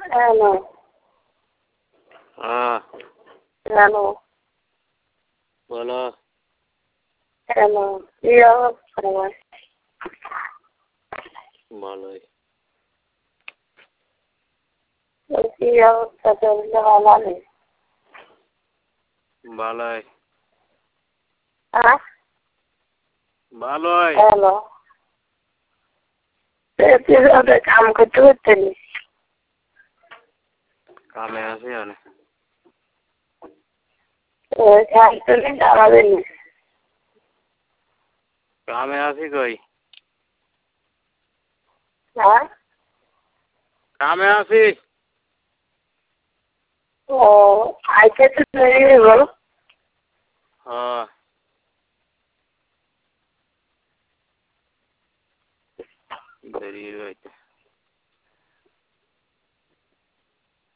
Hello. हाँ Hello. बोलो। Hello. Iya, pernah. Malay. Iya, satu jalan ni. Malay. Ah? Malay. Hello. Itu ada kamu ketut ni. Kami asih ya nih. Saya itu ni dah ada ni. Kami asih koi. Ah? Kami asih. Oh, aja tu ni bro. हाँ दरी